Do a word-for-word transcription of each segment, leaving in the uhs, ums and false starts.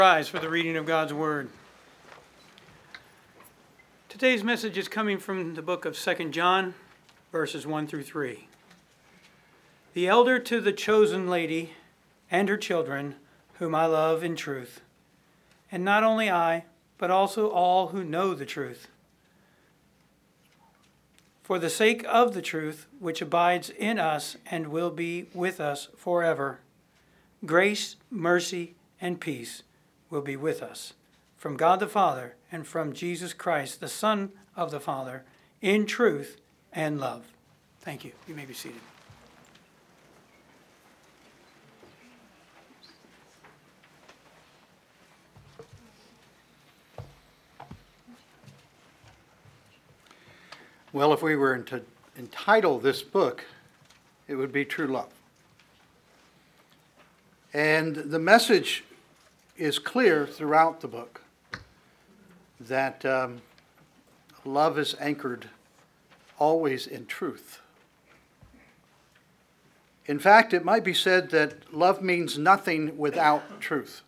Rise for the reading of God's Word. Today's message is coming from the book of Second John, verses one through three. The elder to the chosen lady and her children, whom I love in truth, and not only I, but also all who know the truth. For the sake of the truth, which abides in us and will be with us forever, grace, mercy, and peace will be with us, from God the Father and from Jesus Christ, the Son of the Father, in truth and love. Thank you. You may be seated. Well, if we were to entitle this book, it would be True Love. And the message is clear throughout the book that um, love is anchored always in truth. In fact, it might be said that love means nothing without truth.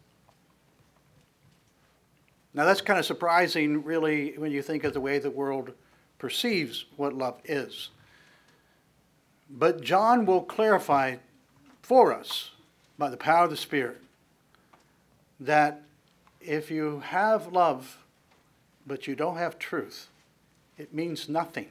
Now, that's kind of surprising, really, when you think of the way the world perceives what love is. But John will clarify for us, by the power of the Spirit, that if you have love, but you don't have truth, it means nothing.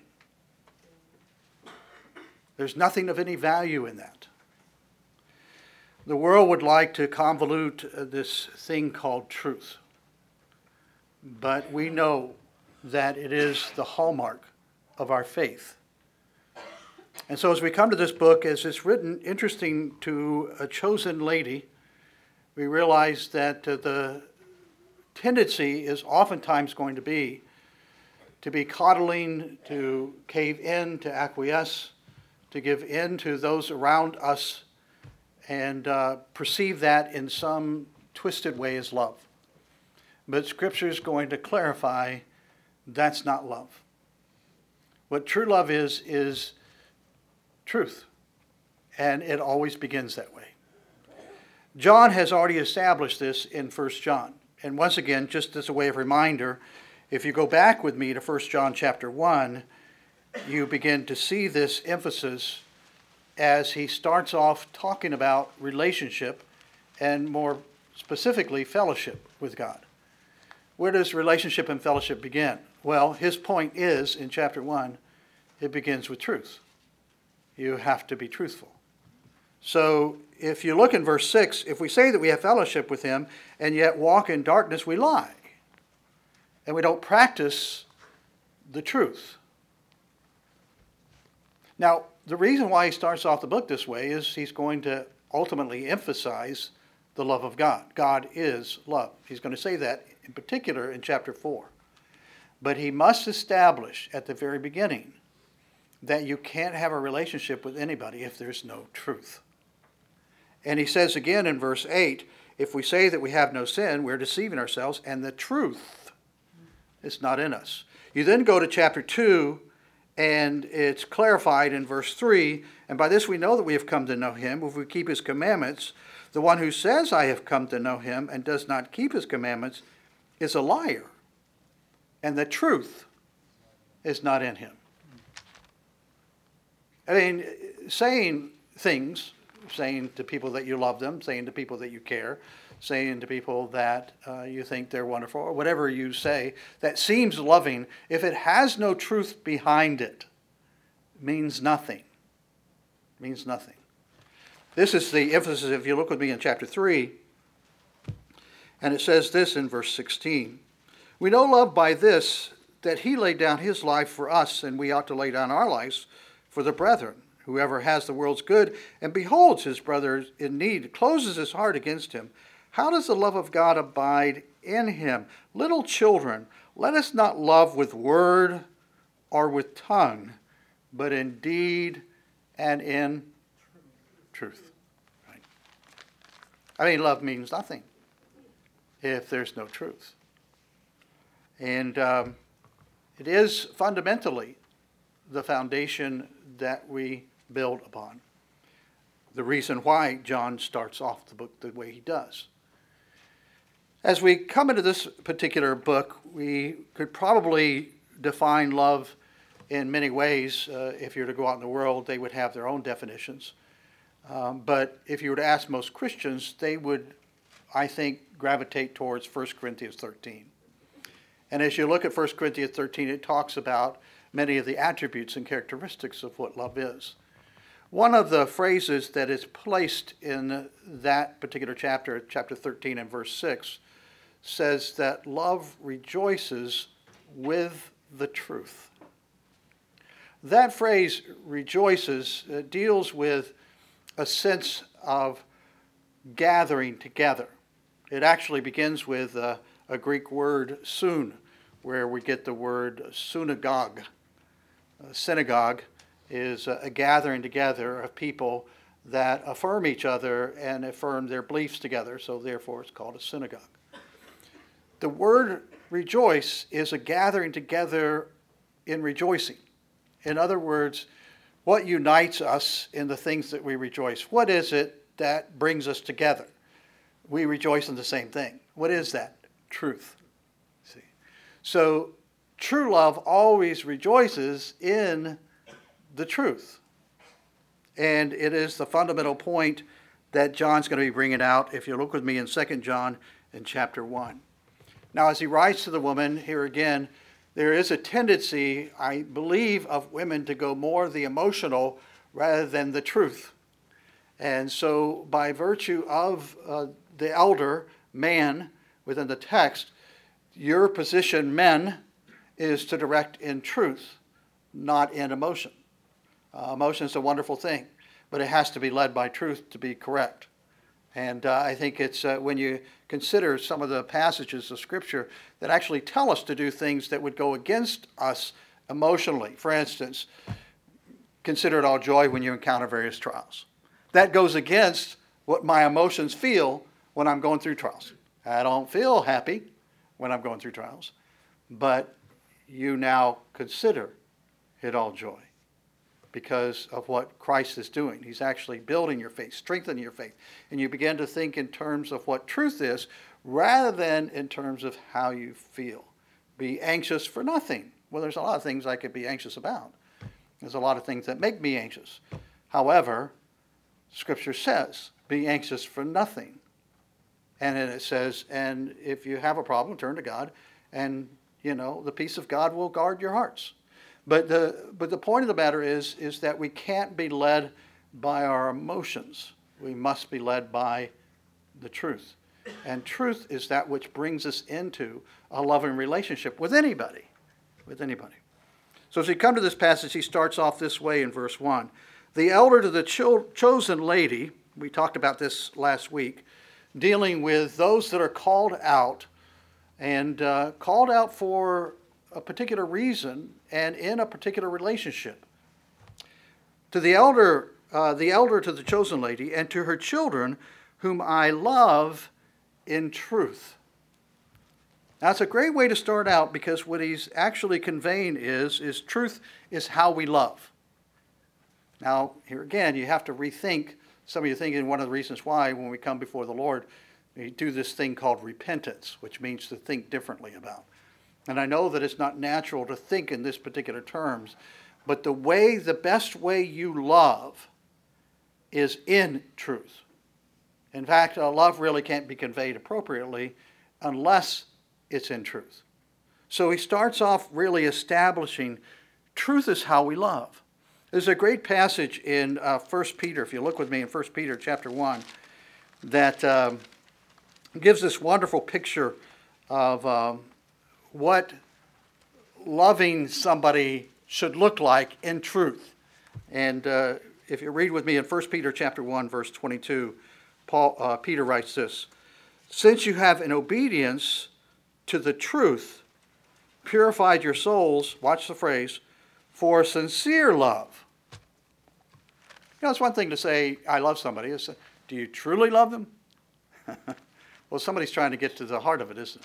There's nothing of any value in that. The world would like to convolute this thing called truth. But we know that it is the hallmark of our faith. And so as we come to this book, as it's written, interesting to a chosen lady, we realize that uh, the tendency is oftentimes going to be to be coddling, to cave in, to acquiesce, to give in to those around us, and uh, perceive that in some twisted way as love. But Scripture is going to clarify that's not love. What true love is, is truth. And it always begins that way. John has already established this in First John. And once again, just as a way of reminder, if you go back with me to First John chapter one, you begin to see this emphasis as he starts off talking about relationship and more specifically fellowship with God. Where does relationship and fellowship begin? Well, his point is, in chapter one, it begins with truth. You have to be truthful. So if you look in verse six, if we say that we have fellowship with him and yet walk in darkness, we lie. And we don't practice the truth. Now, the reason why he starts off the book this way is he's going to ultimately emphasize the love of God. God is love. He's going to say that in particular in chapter four. But he must establish at the very beginning that you can't have a relationship with anybody if there's no truth. And he says again in verse eight, if we say that we have no sin, we're deceiving ourselves, and the truth is not in us. You then go to chapter two, and it's clarified in verse three, and by this we know that we have come to know him, if we keep his commandments. The one who says, I have come to know him, and does not keep his commandments, is a liar, and the truth is not in him. I mean, saying things, saying to people that you love them, saying to people that you care, saying to people that uh, you think they're wonderful, or whatever you say that seems loving, if it has no truth behind it, means nothing. Means nothing. This is the emphasis, if you look with me in chapter three, and it says this in verse sixteen. We know love by this, that he laid down his life for us, and we ought to lay down our lives for the brethren. Whoever has the world's good and beholds his brother in need closes his heart against him. How does the love of God abide in him? Little children, let us not love with word or with tongue, but in deed and in truth. Right? I mean, love means nothing if there's no truth. And um, it is fundamentally the foundation that we build upon. The reason why John starts off the book the way he does. As we come into this particular book, we could probably define love in many ways. Uh, if you were to go out in the world, they would have their own definitions. Um, but if you were to ask most Christians, they would, I think, gravitate towards First Corinthians thirteen. And as you look at First Corinthians thirteen, it talks about many of the attributes and characteristics of what love is. One of the phrases that is placed in that particular chapter, chapter thirteen and verse six, says that love rejoices with the truth. That phrase, rejoices, uh, deals with a sense of gathering together. It actually begins with uh, a Greek word, sun, where we get the word synagogue. A synagogue is a, a gathering together of people that affirm each other and affirm their beliefs together, so therefore it's called a synagogue. The word rejoice is a gathering together in rejoicing. In other words, what unites us in the things that we rejoice? What is it that brings us together? We rejoice in the same thing. What is that? Truth. See? So true love always rejoices in the truth. And it is the fundamental point that John's going to be bringing out if you look with me in Second John in chapter one. Now, as he writes to the woman, here again, there is a tendency, I believe, of women to go more the emotional rather than the truth. And so by virtue of uh, the elder man within the text, your position, men, is to direct in truth, not in emotion. Uh, emotion is a wonderful thing, but it has to be led by truth to be correct. And uh, I think it's uh, when you consider some of the passages of Scripture that actually tell us to do things that would go against us emotionally. For instance, consider it all joy when you encounter various trials. That goes against what my emotions feel when I'm going through trials. I don't feel happy when I'm going through trials, but you now consider it all joy because of what Christ is doing. He's actually building your faith, strengthening your faith. And you begin to think in terms of what truth is rather than in terms of how you feel. Be anxious for nothing. Well, there's a lot of things I could be anxious about. There's a lot of things that make me anxious. However, Scripture says, be anxious for nothing. And then it says, and if you have a problem, turn to God, and, you know, the peace of God will guard your hearts. But the but the point of the matter is, is that we can't be led by our emotions. We must be led by the truth. And truth is that which brings us into a loving relationship with anybody. With anybody. So as we come to this passage, he starts off this way in verse one. The elder to the cho- chosen lady, we talked about this last week, dealing with those that are called out and uh, called out for a particular reason and in a particular relationship. To the elder, uh, the elder to the chosen lady, and to her children, whom I love in truth. Now, it's a great way to start out because what he's actually conveying is, is truth is how we love. Now, here again, you have to rethink some of your thinking. One of the reasons why, when we come before the Lord, we do this thing called repentance, which means to think differently about. And I know that it's not natural to think in this particular terms, but the way, the best way you love is in truth. In fact, uh, love really can't be conveyed appropriately unless it's in truth. So he starts off really establishing truth is how we love. There's a great passage in uh, First Peter, if you look with me in First Peter chapter one, that um, gives this wonderful picture of um, what loving somebody should look like in truth. And uh, if you read with me in First Peter chapter one, verse twenty-two, Paul, uh, Peter writes this, since you have in obedience to the truth purified your souls, watch the phrase, for sincere love. You know, it's one thing to say, I love somebody. It's, do you truly love them? Well, somebody's trying to get to the heart of it, isn't it?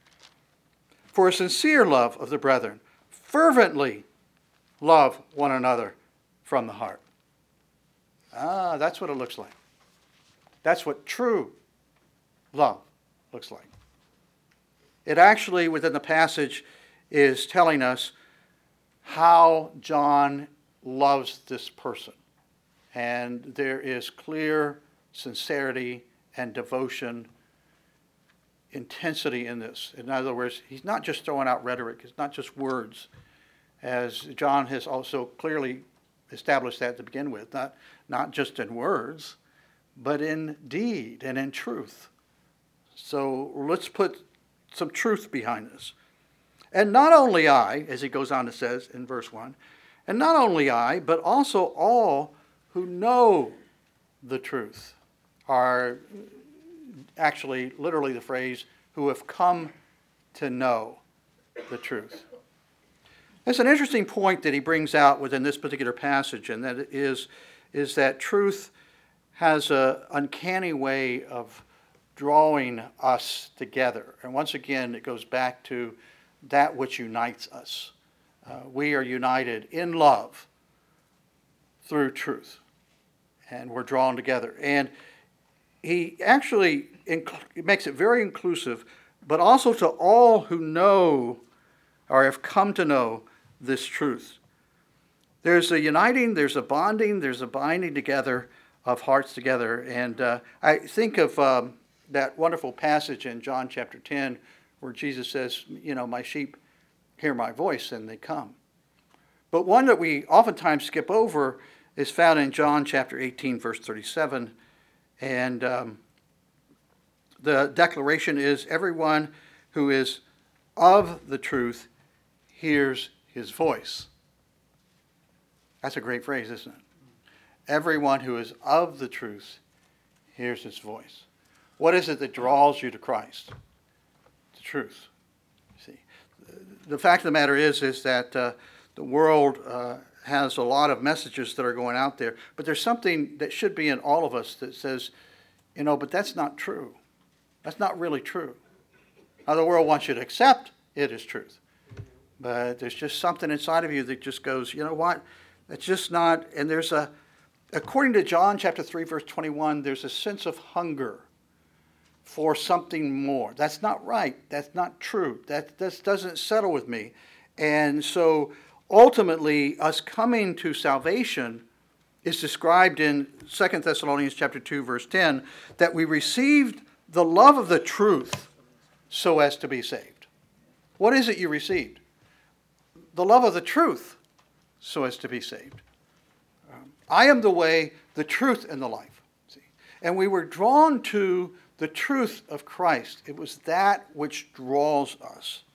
For a sincere love of the brethren, fervently love one another from the heart. Ah, that's what it looks like. That's what true love looks like. It actually, within the passage, is telling us how John loves this person. And there is clear sincerity and devotion, intensity in this. In other words, he's not just throwing out rhetoric. It's not just words, as John has also clearly established that to begin with. Not, not just in words, but in deed and in truth. So let's put some truth behind this. And not only I, as he goes on to says in verse one, and not only I, but also all who know the truth are actually literally the phrase, who have come to know the truth. It's an interesting point that he brings out within this particular passage, and that is, is that truth has an uncanny way of drawing us together. And once again, it goes back to that which unites us. Uh, we are united in love through truth, and we're drawn together. And he actually inc- makes it very inclusive, but also to all who know or have come to know this truth. There's a uniting, there's a bonding, there's a binding together of hearts together. And uh, I think of um, that wonderful passage in John chapter ten where Jesus says, you know, my sheep hear my voice and they come. But one that we oftentimes skip over is found in John chapter eighteen, verse thirty-seven. And um, the declaration is, everyone who is of the truth hears his voice. That's a great phrase, isn't it? Everyone who is of the truth hears his voice. What is it that draws you to Christ? The truth. See, the fact of the matter is, is that uh, the world uh, has a lot of messages that are going out there, but there's something that should be in all of us that says, you know, but that's not true. That's not really true. Now, the world wants you to accept it as truth, but there's just something inside of you that just goes, you know what? It's just not, and there's a, according to John chapter three, verse twenty-one, there's a sense of hunger for something more. That's not right. That's not true. That, that doesn't settle with me. And so ultimately, us coming to salvation is described in Second Thessalonians chapter two, verse ten, that we received the love of the truth so as to be saved. What is it you received? The love of the truth so as to be saved. Um, I am the way, the truth, and the life. See? And we were drawn to the truth of Christ. It was that which draws us.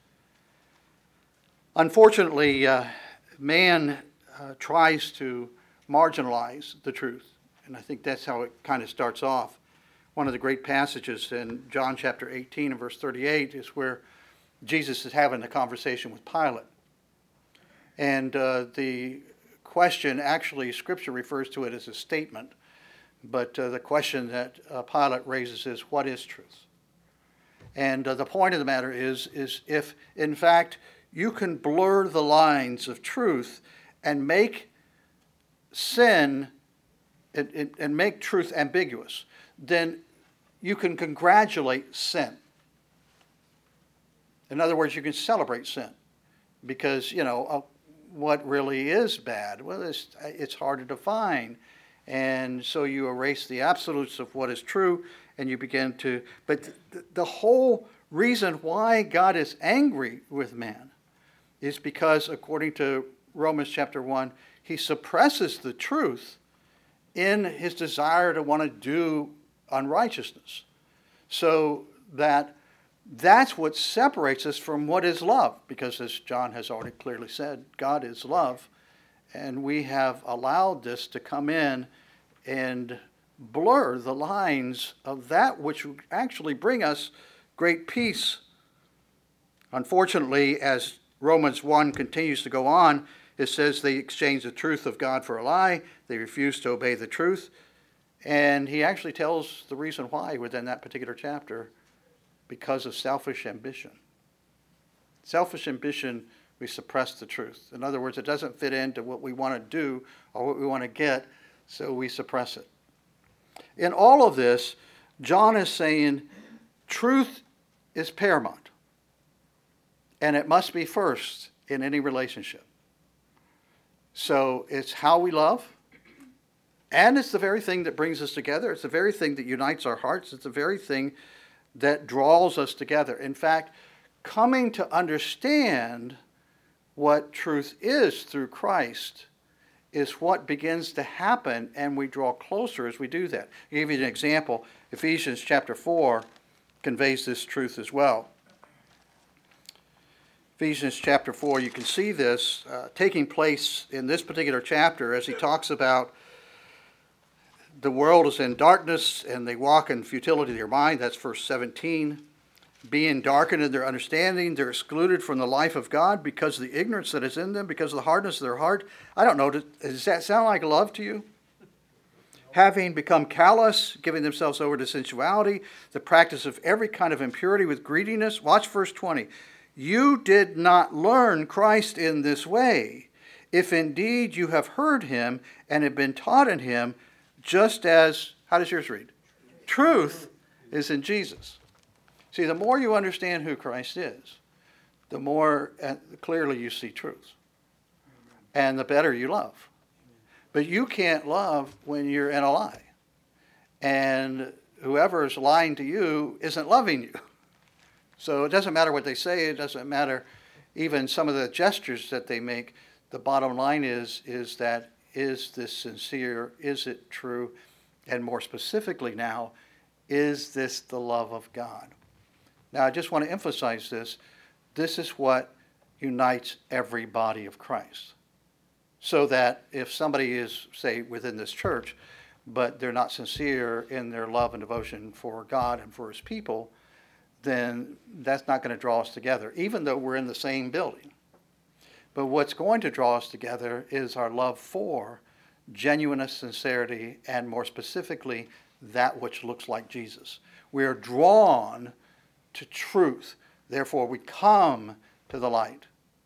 Unfortunately, uh, man uh, tries to marginalize the truth. And I think that's how it kind of starts off. One of the great passages in John chapter eighteen and verse thirty-eight is where Jesus is having a conversation with Pilate. And uh, the question, actually, Scripture refers to it as a statement. But uh, the question that uh, Pilate raises is, what is truth? And uh, the point of the matter is, is if, in fact, you can blur the lines of truth and make sin and, and, and make truth ambiguous, then you can congratulate sin. In other words, you can celebrate sin. Because, you know, uh, what really is bad? Well, it's, it's hard to define. And so you erase the absolutes of what is true, and you begin to... But th- the whole reason why God is angry with man is because, according to Romans chapter one, he suppresses the truth in his desire to want to do unrighteousness. So that that's what separates us from what is love. Because as John has already clearly said, God is love. And we have allowed this to come in and blur the lines of that which would actually bring us great peace. Unfortunately, as Romans one continues to go on, it says they exchange the truth of God for a lie. They refuse to obey the truth. And he actually tells the reason why within that particular chapter: because of selfish ambition. Selfish ambition, we suppress the truth. In other words, it doesn't fit into what we want to do or what we want to get, so we suppress it. In all of this, John is saying truth is paramount. And it must be first in any relationship. So it's how we love, and it's the very thing that brings us together. It's the very thing that unites our hearts. It's the very thing that draws us together. In fact, coming to understand what truth is through Christ is what begins to happen, and we draw closer as we do that. I'll give you an example. Ephesians chapter four conveys this truth as well. Ephesians chapter four, you can see this uh, taking place in this particular chapter as he talks about the world is in darkness and they walk in futility of their mind. That's verse seventeen. Being darkened in their understanding, they're excluded from the life of God because of the ignorance that is in them, because of the hardness of their heart. I don't know, does that sound like love to you? Having become callous, giving themselves over to sensuality, the practice of every kind of impurity with greediness. Watch verse twenty. You did not learn Christ in this way, if indeed you have heard him and have been taught in him, just as, how does yours read? Truth is in Jesus. See, the more you understand who Christ is, the more clearly you see truth. And the better you love. But you can't love when you're in a lie. And whoever is lying to you isn't loving you. So it doesn't matter what they say. It doesn't matter even some of the gestures that they make. The bottom line is, is that, is this sincere? Is it true? And more specifically now, is this the love of God? Now, I just want to emphasize this. This is what unites every body of Christ. So that if somebody is, say, within this church, but they're not sincere in their love and devotion for God and for his people, then that's not going to draw us together, even though we're in the same building. But what's going to draw us together is our love for genuineness, sincerity, and more specifically, that which looks like Jesus. We are drawn to truth. Therefore, we come to the light.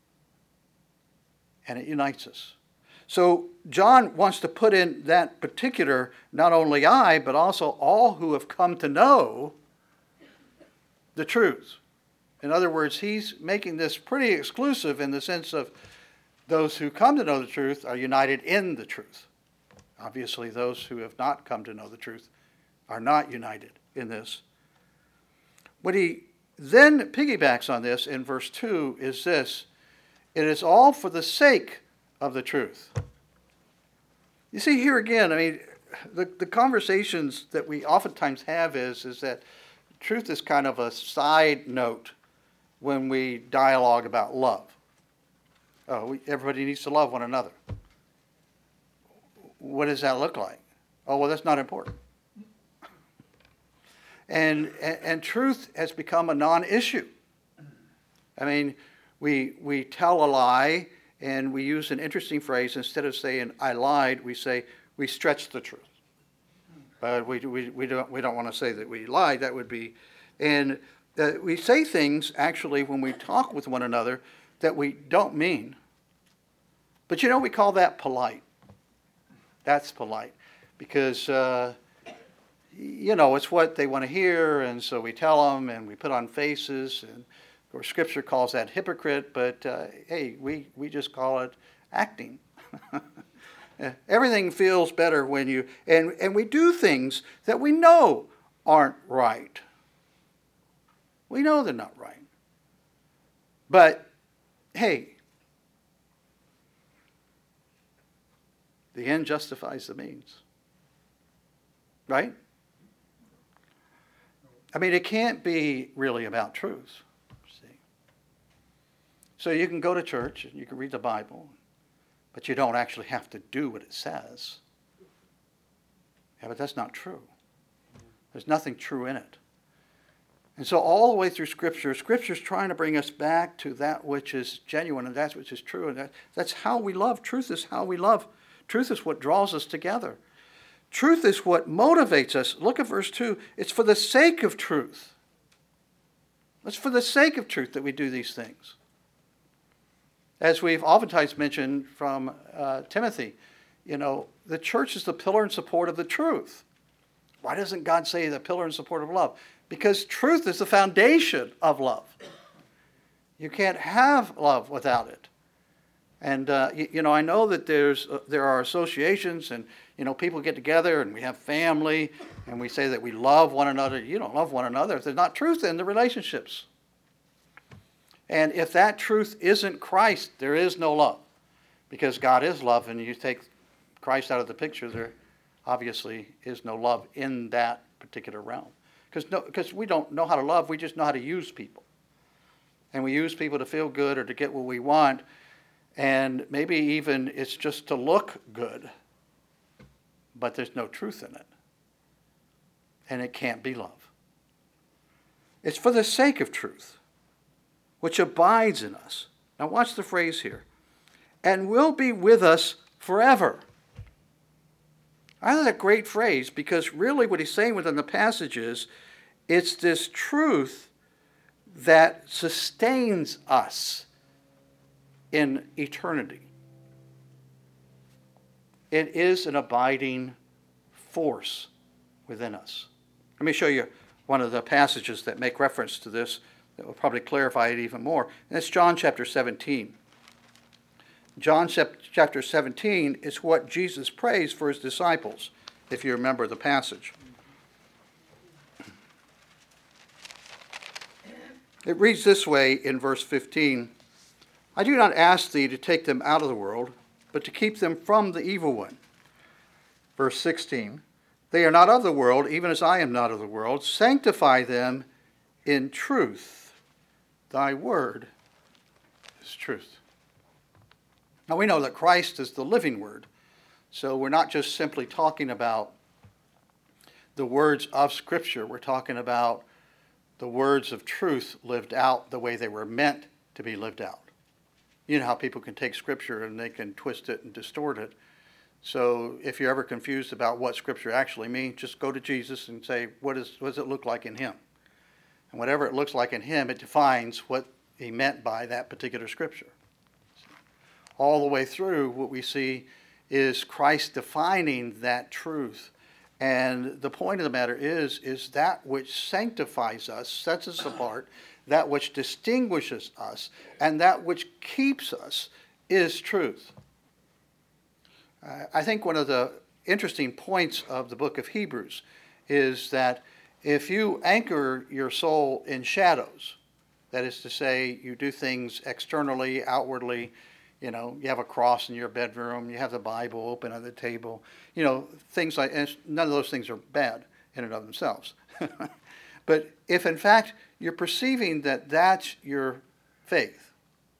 And it unites us. So John wants to put in that particular, not only I, but also all who have come to know the truth. In other words, he's making this pretty exclusive in the sense of those who come to know the truth are united in the truth. Obviously, those who have not come to know the truth are not united in this. What he then piggybacks on this in verse two is this: it is all for the sake of the truth. You see here again, I mean, the, the conversations that we oftentimes have is, is that truth is kind of a side note when we dialogue about love. Oh, we, everybody needs to love one another. What does that look like? Oh, well, that's not important. And, and, and truth has become a non-issue. I mean, we, we tell a lie, and we use an interesting phrase. Instead of saying, I lied, we say, we stretched the truth. But we, we, we, don't, we don't want to say that we lied. That would be... And uh, we say things, actually, when we talk with one another, that we don't mean. But, you know, we call that polite. That's polite. Because, uh, you know, it's what they want to hear, and so we tell them, and we put on faces, and of course, Scripture calls that hypocrite, but uh, hey, we, we just call it acting. Everything feels better when you, and, and we do things that we know aren't right. We know they're not right. But, hey, the end justifies the means. Right? I mean, it can't be really about truth. So you can go to church and you can read the Bible, but you don't actually have to do what it says. Yeah, but that's not true. There's nothing true in it. And so all the way through Scripture, Scripture is trying to bring us back to that which is genuine and that which is true. And that, that's how we love. Truth is how we love. Truth is what draws us together. Truth is what motivates us. Look at verse two. It's for the sake of truth. It's for the sake of truth that we do these things. As we've oftentimes mentioned from uh, Timothy, you know, the church is the pillar and support of the truth. Why doesn't God say the pillar and support of love? Because truth is the foundation of love. You can't have love without it. And, uh, you, you know, I know that there's uh, there are associations and, you know, people get together and we have family and we say that we love one another. You don't love one another if there's not truth in the relationships. And if that truth isn't Christ, there is no love. Because God is love, and you take Christ out of the picture, there obviously is no love in that particular realm. Because no, because we don't know how to love, we just know how to use people. And we use people to feel good or to get what we want. And maybe even it's just to look good, but there's no truth in it. And it can't be love. It's for the sake of truth, which abides in us. Now watch the phrase here. And will be with us forever. I think that's a great phrase because really what he's saying within the passage is it's this truth that sustains us in eternity. It is an abiding force within us. Let me show you one of the passages that make reference to this that will probably clarify it even more. And it's John chapter seventeen. John chapter seventeen is what Jesus prays for his disciples, if you remember the passage. It reads this way in verse fifteen. I do not ask thee to take them out of the world, but to keep them from the evil one. Verse sixteen. They are not of the world, even as I am not of the world. Sanctify them in truth. Thy word is truth. Now we know that Christ is the living word. So we're not just simply talking about the words of Scripture. We're talking about the words of truth lived out the way they were meant to be lived out. You know how people can take Scripture and they can twist it and distort it. So if you're ever confused about what Scripture actually means, just go to Jesus and say, what, is, what does it look like in him? And whatever it looks like in him, it defines what he meant by that particular Scripture. All the way through, what we see is Christ defining that truth. And the point of the matter is, is that which sanctifies us, sets us apart, that which distinguishes us, and that which keeps us is truth. Uh, I think one of the interesting points of the book of Hebrews is that if you anchor your soul in shadows, that is to say, you do things externally, outwardly, you know, you have a cross in your bedroom, you have the Bible open on the table, you know, things like, and none of those things are bad in and of themselves. But if in fact you're perceiving that that's your faith,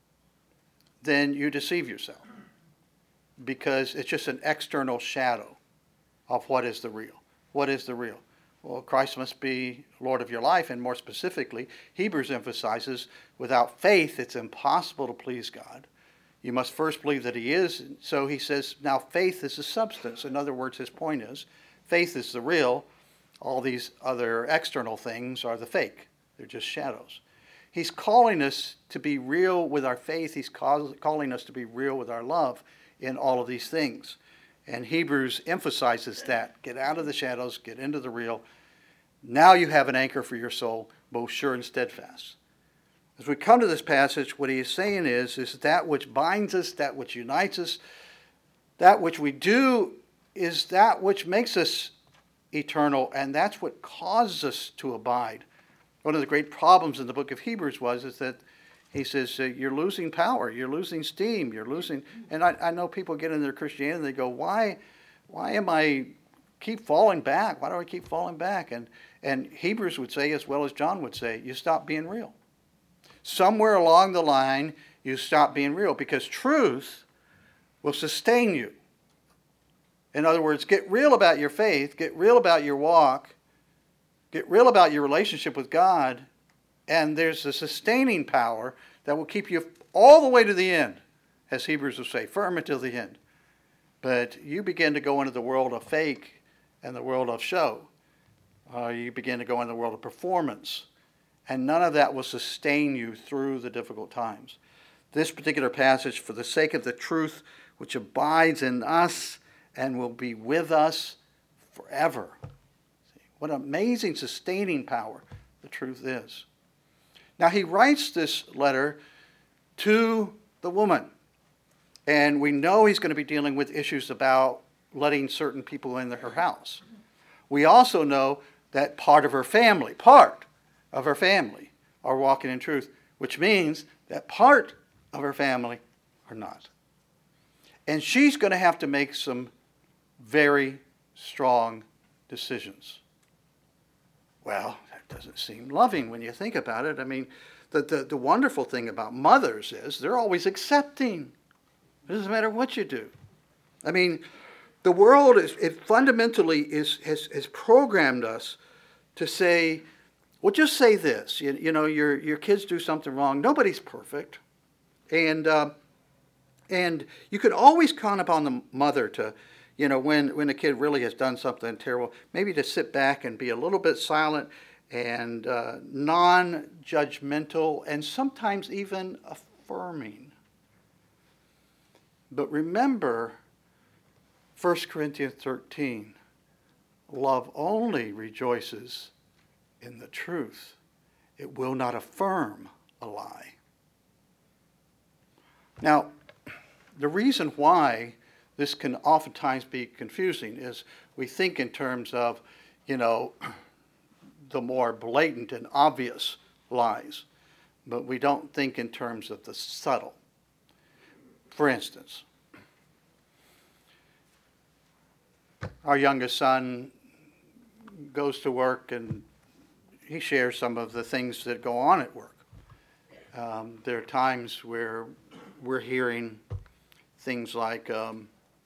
then you deceive yourself because it's just an external shadow of what is the real. What is the real? Well, Christ must be Lord of your life, and more specifically, Hebrews emphasizes without faith it's impossible to please God. You must first believe that he is. So he says, now faith is the substance. In other words, his point is, faith is the real. All these other external things are the fake. They're just shadows. He's calling us to be real with our faith. He's call, calling us to be real with our love in all of these things. And Hebrews emphasizes that. Get out of the shadows, get into the real. Now you have an anchor for your soul, both sure and steadfast. As we come to this passage, what he is saying is, is that which binds us, that which unites us, that which we do is that which makes us eternal, and that's what causes us to abide. One of the great problems in the book of Hebrews was is that he says, uh, you're losing power, you're losing steam, you're losing... And I, I know people get into their Christianity and they go, why, why am I keep falling back? Why do I keep falling back? And, and Hebrews would say, as well as John would say, you stop being real. Somewhere along the line, you stop being real because truth will sustain you. In other words, get real about your faith, get real about your walk, get real about your relationship with God, and there's a sustaining power that will keep you all the way to the end, as Hebrews will say, firm until the end. But you begin to go into the world of fake and the world of show. Uh, you begin to go into the world of performance. And none of that will sustain you through the difficult times. This particular passage, for the sake of the truth which abides in us and will be with us forever. See, what amazing sustaining power the truth is. Now, he writes this letter to the woman. And we know he's going to be dealing with issues about letting certain people into her house. We also know that part of her family, part of her family are walking in truth, which means that part of her family are not. And she's going to have to make some very strong decisions. Well, that doesn't seem loving when you think about it. I mean, the, the, the wonderful thing about mothers is they're always accepting. It doesn't matter what you do. I mean, the world is it fundamentally is has, has programmed us to say, well, just say this. You, you know, your your kids do something wrong. Nobody's perfect, and uh, and you can always count upon the mother to, you know, when when a kid really has done something terrible, maybe to sit back and be a little bit silent and uh, non-judgmental and sometimes even affirming. But remember, First Corinthians thirteen, love only rejoices in the truth. It will not affirm a lie. Now, the reason why this can oftentimes be confusing is we think in terms of, you know, the more blatant and obvious lies, but we don't think in terms of the subtle. For instance, our youngest son goes to work and he shares some of the things that go on at work. Um, there are times where we're hearing things like, um,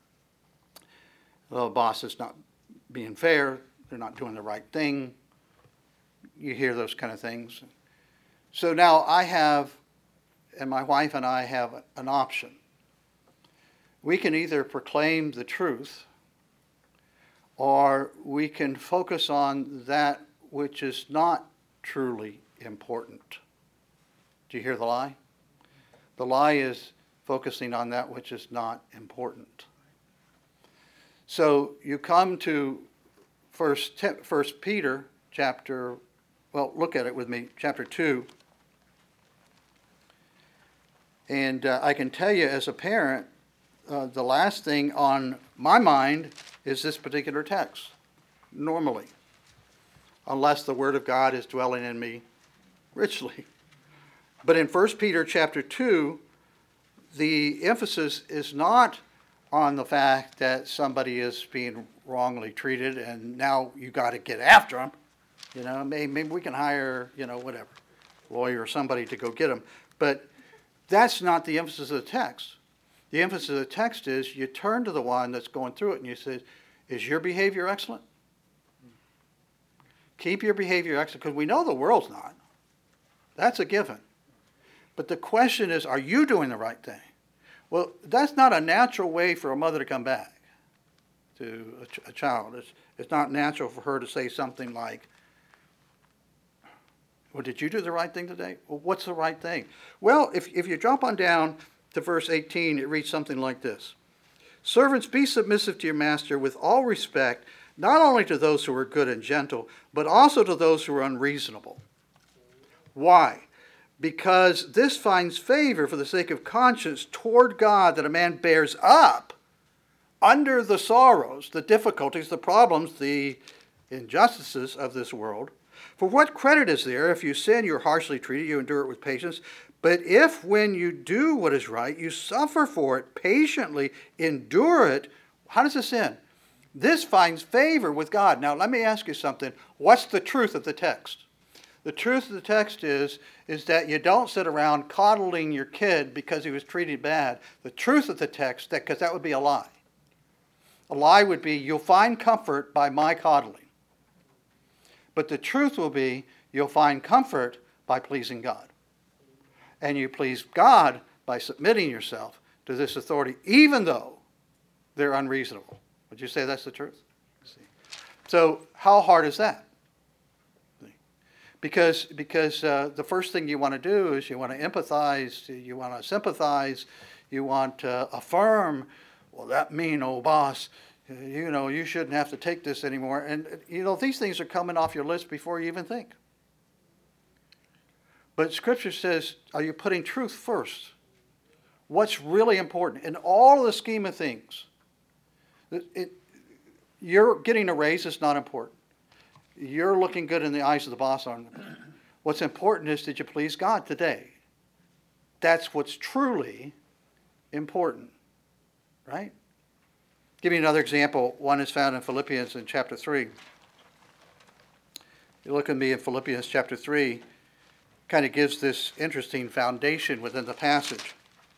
the boss is not being fair, they're not doing the right thing. You hear those kind of things. So now I have, and my wife and I have an option. We can either proclaim the truth, or we can focus on that which is not truly important. Do you hear the lie? The lie is focusing on that which is not important. So you come to First, First Peter chapter, well, look at it with me, chapter two. And uh, I can tell you as a parent, uh, the last thing on my mind is this particular text, normally, unless the Word of God is dwelling in me richly. But in First Peter chapter two, the emphasis is not on the fact that somebody is being wrongly treated and now you got to get after them. You know, maybe, maybe we can hire, you know, whatever, lawyer or somebody to go get them. But that's not the emphasis of the text. The emphasis of the text is you turn to the one that's going through it and you say, is your behavior excellent? Keep your behavior excellent, because we know the world's not. That's a given. But the question is, are you doing the right thing? Well, that's not a natural way for a mother to come back to a, ch- a child. It's, it's not natural for her to say something like, well, did you do the right thing today? Well, what's the right thing? Well, if, if you drop on down to verse eighteen, it reads something like this. Servants, be submissive to your master with all respect, not only to those who are good and gentle, but also to those who are unreasonable. Why? Because this finds favor for the sake of conscience toward God, that a man bears up under the sorrows, the difficulties, the problems, the injustices of this world. For what credit is there if you sin, you're harshly treated, you endure it with patience? But if when you do what is right, you suffer for it, patiently endure it, how does this end? This finds favor with God. Now, let me ask you something. What's the truth of the text? The truth of the text is, is that you don't sit around coddling your kid because he was treated bad. The truth of the text, because that would be a lie. A lie would be, you'll find comfort by my coddling. But the truth will be, you'll find comfort by pleasing God. And you please God by submitting yourself to this authority, even though they're unreasonable. Would you say that's the truth? See. So how hard is that? Because, because uh, the first thing you want to do is you want to empathize, you want to sympathize, you want to affirm, well, that mean old boss, you know, you shouldn't have to take this anymore. And, you know, these things are coming off your list before you even think. But Scripture says, are you putting truth first? What's really important? In all of the scheme of things, it, it, you're getting a raise is not important. You're looking good in the eyes of the boss. On What's important is, did you please God today? That's what's truly important, right? Give you another example. One is found in Philippians in chapter three. You look at me in Philippians chapter three, kind of gives this interesting foundation within the passage.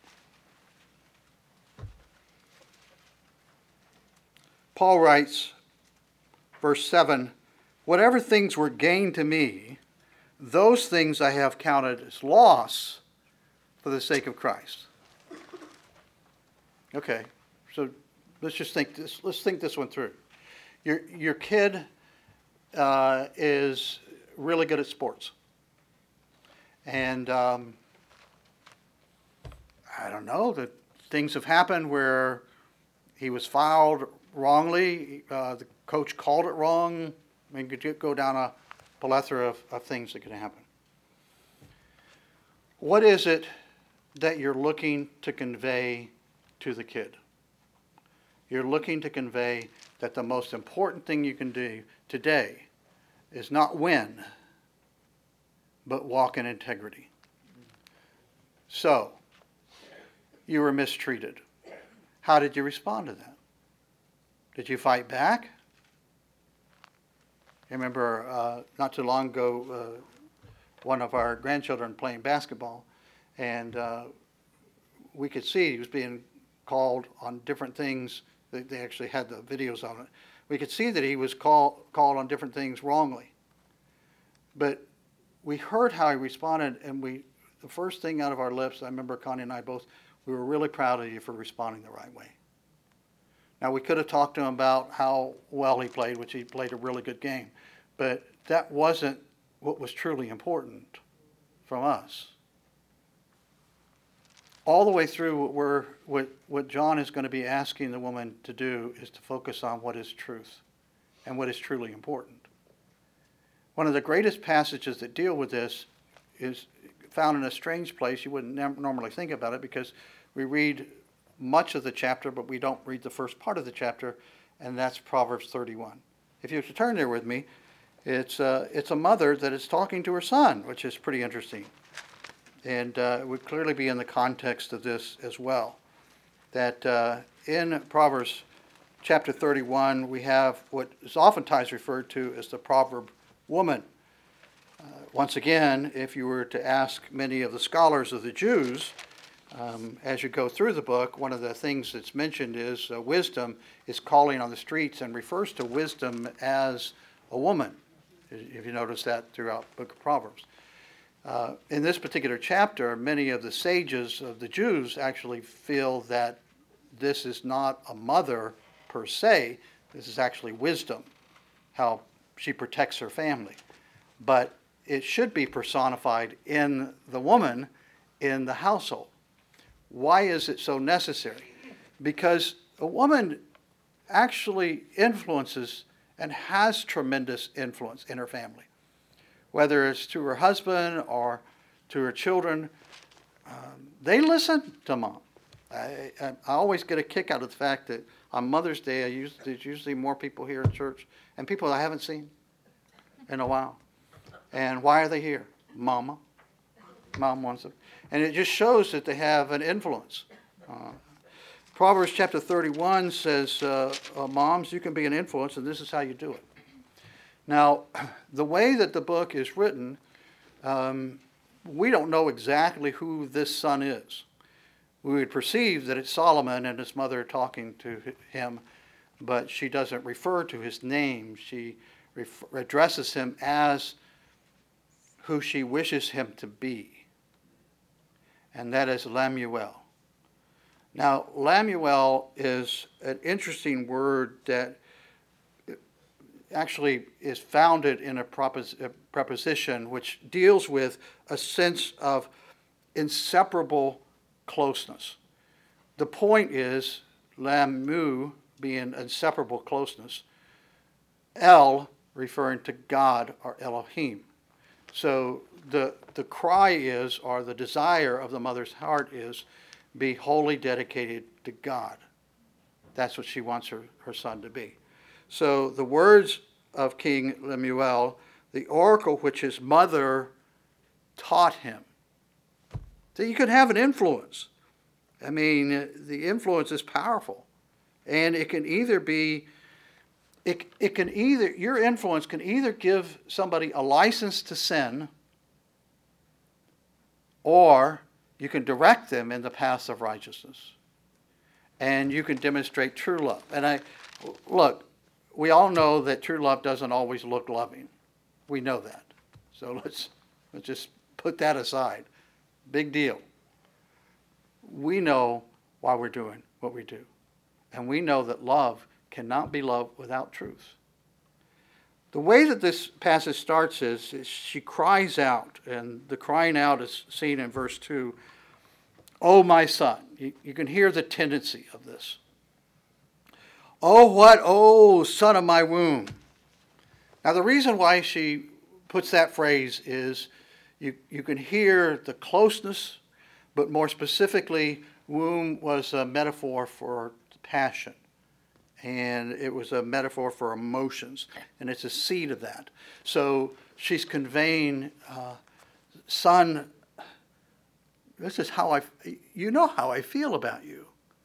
Paul writes, verse seven, whatever things were gained to me, those things I have counted as loss for the sake of Christ. Okay, so let's just think this. Let's think this one through. Your your kid uh, is really good at sports, and um, I don't know, that things have happened where he was fouled wrongly. Uh, the coach called it wrong. I mean, you could go down a plethora of, of things that could happen. What is it that you're looking to convey to the kid? You're looking to convey that the most important thing you can do today is not win, but walk in integrity. So, you were mistreated. How did you respond to that? Did you fight back? I remember uh, not too long ago, uh, one of our grandchildren playing basketball, and uh, we could see he was being called on different things. They, they actually had the videos on it. We could see that he was call, called on different things wrongly. But we heard how he responded, and we, the first thing out of our lips, I remember Connie and I both, we were really proud of you for responding the right way. Now, we could have talked to him about how well he played, which he played a really good game, but that wasn't what was truly important from us. All the way through, what, we're, what, what John is going to be asking the woman to do is to focus on what is truth and what is truly important. One of the greatest passages that deal with this is found in a strange place. You wouldn't ne- normally think about it, because we read much of the chapter, but we don't read the first part of the chapter, and that's Proverbs thirty-one. If you were to turn there with me, it's, uh, it's a mother that is talking to her son, which is pretty interesting. And uh, it would clearly be in the context of this as well. That uh, in Proverbs chapter thirty-one, we have what is oftentimes referred to as the proverb woman. Uh, once again, if you were to ask many of the scholars of the Jews, Um, as you go through the book, one of the things that's mentioned is uh, wisdom is calling on the streets, and refers to wisdom as a woman, if you notice that throughout the book of Proverbs. Uh, in this particular chapter, many of the sages of the Jews actually feel that this is not a mother per se, this is actually wisdom, how she protects her family. But it should be personified in the woman in the household. Why is it so necessary? Because a woman actually influences and has tremendous influence in her family. Whether it's to her husband or to her children, um, they listen to mom. I, I, I always get a kick out of the fact that on Mother's Day, I use, there's usually more people here in church, and people I haven't seen in a while. And why are they here? Mama. Mom wants them. And it just shows that they have an influence. Uh, Proverbs chapter thirty-one says, uh, uh, moms, you can be an influence, and this is how you do it. Now, the way that the book is written, um, we don't know exactly who this son is. We would perceive that it's Solomon and his mother talking to him, but she doesn't refer to his name. She ref- addresses him as who she wishes him to be. And that is Lemuel. Now, Lemuel is an interesting word that actually is founded in a, propos- a preposition which deals with a sense of inseparable closeness. The point is, Lamu being inseparable closeness, El referring to God or Elohim. So the, the cry is, or the desire of the mother's heart is, be wholly dedicated to God. That's what she wants her, her son to be. So the words of King Lemuel, the oracle which his mother taught him. So you can have an influence. I mean, the influence is powerful. And it can either be, it, it can either, your influence can either give somebody a license to sin, or you can direct them in the paths of righteousness. And you can demonstrate true love. And I, look, we all know that true love doesn't always look loving. We know that. So let's, let's just put that aside. Big deal. We know why we're doing what we do. And we know that love cannot be love without truth. The way that this passage starts is, is she cries out, and the crying out is seen in verse two. Oh, my son. You, you can hear the tendency of this. Oh, what, oh, son of my womb. Now, the reason why she puts that phrase is you, you can hear the closeness, but more specifically, womb was a metaphor for passion. And it was a metaphor for emotions. And it's a seed of that. So she's conveying, uh, son, this is how I, you know how I feel about you.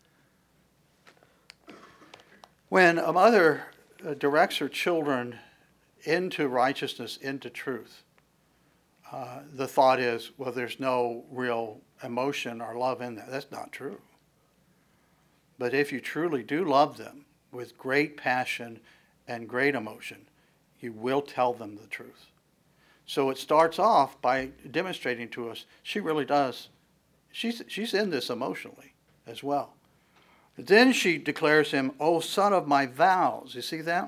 When a mother uh, directs her children into righteousness, into truth, uh, the thought is, well, there's no real emotion or love in that. That's not true. But if you truly do love them with great passion and great emotion, you will tell them the truth. So it starts off by demonstrating to us she really does. She's, she's in this emotionally as well. Then she declares him, O son of my vows. You see that?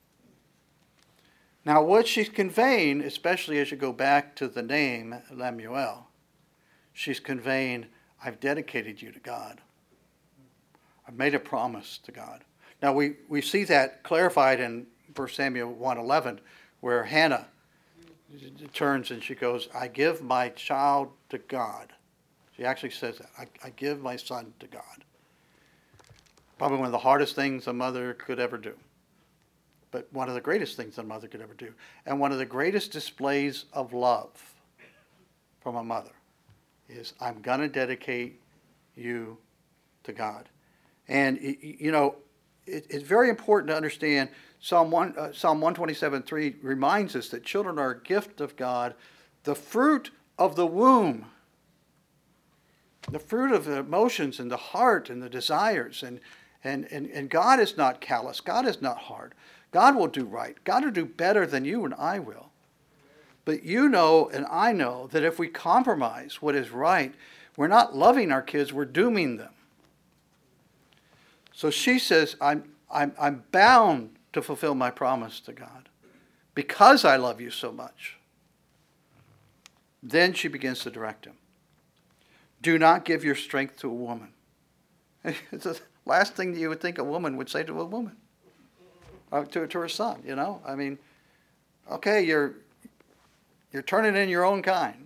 Now what she's conveying, especially as you go back to the name Lemuel, she's conveying, I've dedicated you to God. I've made a promise to God. Now we, we see that clarified in First Samuel one eleven, where Hannah turns and she goes, I give my child to God. She actually says that. I, I give my son to God. Probably one of the hardest things a mother could ever do. But one of the greatest things a mother could ever do. And one of the greatest displays of love from a mother is, I'm going to dedicate you to God. And, you know, it, it's very important to understand Psalm, one, uh, Psalm one twenty-seven three reminds us that children are a gift of God, the fruit of the womb. The fruit of the emotions and the heart and the desires. And, and, and, and God is not callous. God is not hard. God will do right. God will do better than you and I will. But you know and I know that if we compromise what is right, we're not loving our kids, we're dooming them. So she says, I'm, I'm, I'm bound to fulfill my promise to God because I love you so much. Then she begins to direct him. Do not give your strength to a woman. It's the last thing that you would think a woman would say to a woman. Uh, to, to her son, you know. I mean, okay, you're, you're turning in your own kind.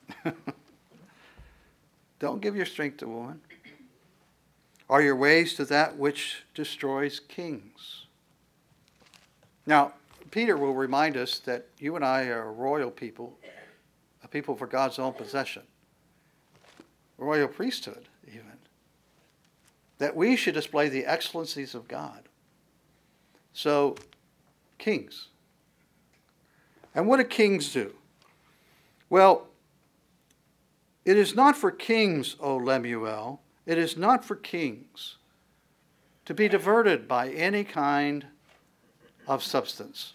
Don't give your strength to a woman. Are your ways to that which destroys kings? Now, Peter will remind us that you and I are a royal people, a people for God's own possession, royal priesthood even, that we should display the excellencies of God. So, kings. And what do kings do? Well, it is not for kings, O Lemuel, it is not for kings to be diverted by any kind of substance.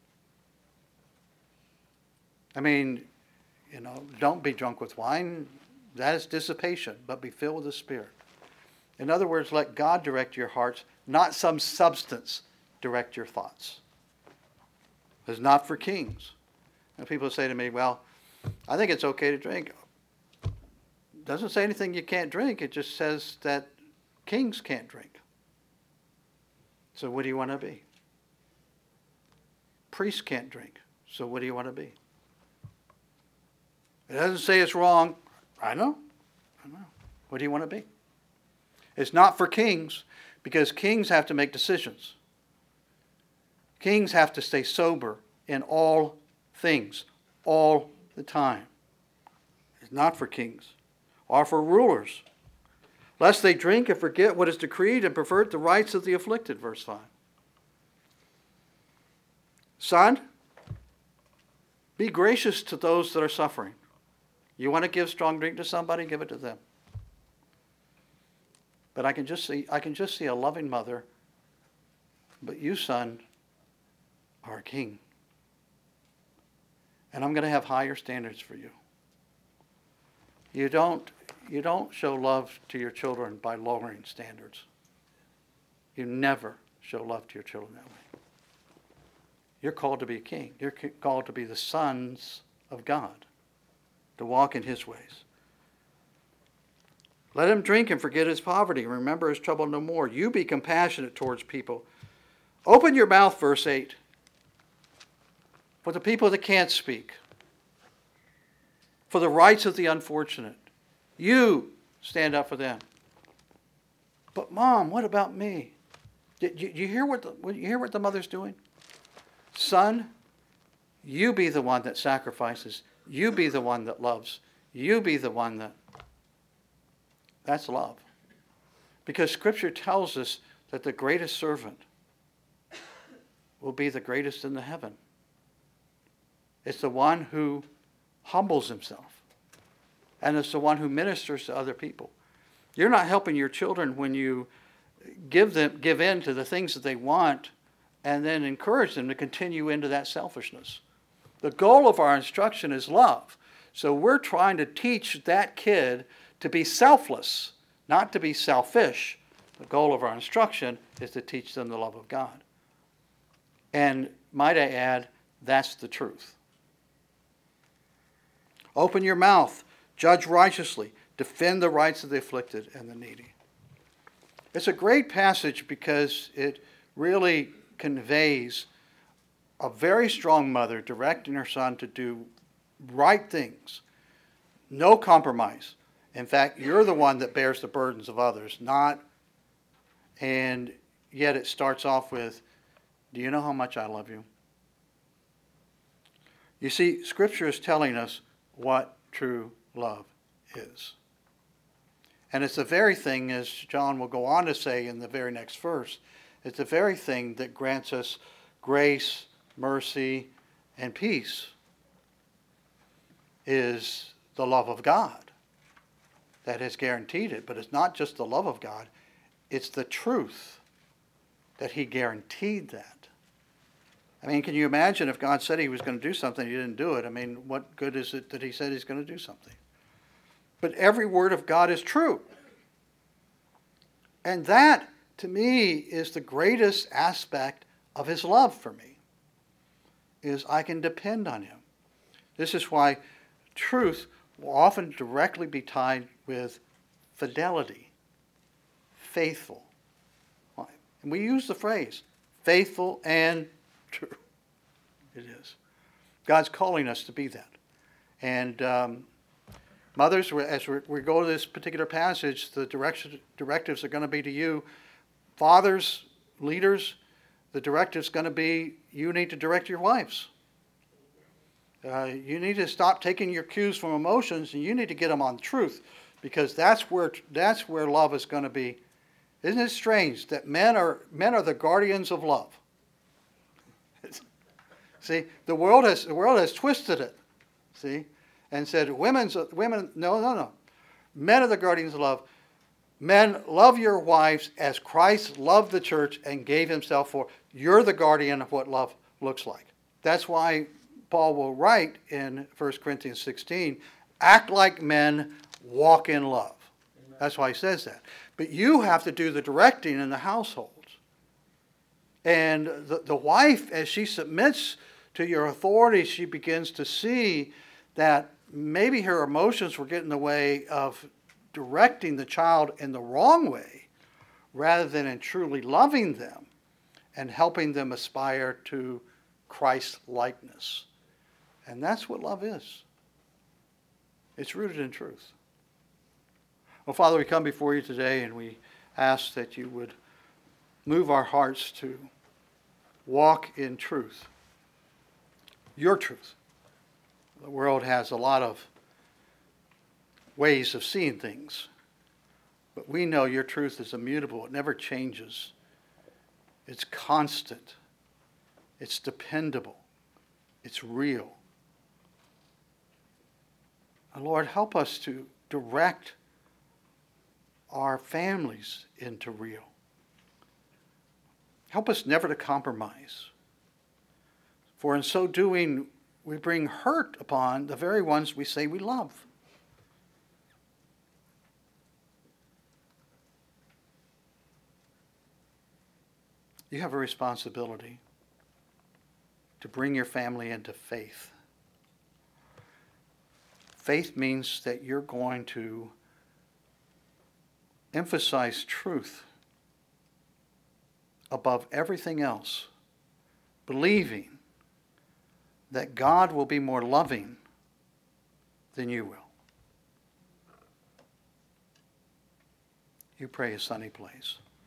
I mean, you know, don't be drunk with wine. That is dissipation, but be filled with the Spirit. In other words, let God direct your hearts, not some substance direct your thoughts. It's not for kings. And people say to me, well, I think it's okay to drink. It doesn't say anything you can't drink. It just says that kings can't drink. So what do you want to be? Priests can't drink. So what do you want to be? It doesn't say it's wrong. I know. I know. What do you want to be? It's not for kings, because kings have to make decisions. Kings have to stay sober in all things, all the time. It's not for kings or for rulers, lest they drink and forget what is decreed and pervert the rights of the afflicted, verse five. Son, be gracious to those that are suffering. You want to give strong drink to somebody, give it to them. But I can just see, I can just see a loving mother. But you, son, are a king. And I'm going to have higher standards for you. You don't, you don't show love to your children by lowering standards. You never show love to your children that way. You're called to be a king. You're called to be the sons of God, to walk in his ways. Let him drink and forget his poverty, and remember his trouble no more. You be compassionate towards people. Open your mouth, verse eight, for the people that can't speak, for the rights of the unfortunate. You stand up for them. But Mom, what about me? Did you, you hear what the, you hear what the mother's doing? Son, you be the one that sacrifices. You be the one that loves. You be the one that... That's love. Because Scripture tells us that the greatest servant will be the greatest in the heaven. It's the one who humbles himself. And it's the one who ministers to other people. You're not helping your children when you give them give in to the things that they want and then encourage them to continue into that selfishness. The goal of our instruction is love. So we're trying to teach that kid to be selfless, not to be selfish. The goal of our instruction is to teach them the love of God. And might I add, that's the truth. Open your mouth, judge righteously, defend the rights of the afflicted and the needy. It's a great passage because it really conveys a very strong mother directing her son to do right things. No compromise. In fact, you're the one that bears the burdens of others, not, and yet it starts off with, do you know how much I love you? You see, Scripture is telling us what true love is. And it's the very thing, as John will go on to say in the very next verse, it's the very thing that grants us grace, mercy, and peace, is the love of God that has guaranteed it. But it's not just the love of God, it's the truth that he guaranteed that. I mean, can you imagine if God said he was going to do something, he didn't do it? I mean, what good is it that he said he's going to do something? But every word of God is true. And that, to me, is the greatest aspect of his love for me, is I can depend on him. This is why truth will often directly be tied with fidelity, faithful. And we use the phrase, faithful and true. It is. God's calling us to be that. And um, mothers, as we go to this particular passage, the direction, directives are going to be to you. Fathers, leaders, the directive's going to be, you need to direct your wives. Uh, you need to stop taking your cues from emotions, and you need to get them on truth, because that's where that's where love is going to be. Isn't it strange that men are men are the guardians of love? See, the world has the world has twisted it. See, and said women's women. No, no, no. Men are the guardians of love. Men, love your wives as Christ loved the church and gave himself for. You're the guardian of what love looks like. That's why Paul will write in First Corinthians sixteen, act like men, walk in love. Amen. That's why he says that. But you have to do the directing in the households. And the, the wife, as she submits to your authority, she begins to see that maybe her emotions were getting in the way of directing the child in the wrong way, rather than in truly loving them and helping them aspire to Christ-likeness. And that's what love is. It's rooted in truth. Well, Father, we come before you today and we ask that you would move our hearts to walk in truth. Your truth. The world has a lot of ways of seeing things, but we know your truth is immutable. It never changes. It's constant. It's dependable. It's real. And Lord, help us to direct our families into real. Help us never to compromise. For in so doing, we bring hurt upon the very ones we say we love. You have a responsibility to bring your family into faith. Faith means that you're going to emphasize truth above everything else, believing that God will be more loving than you will. You pray a sunny place.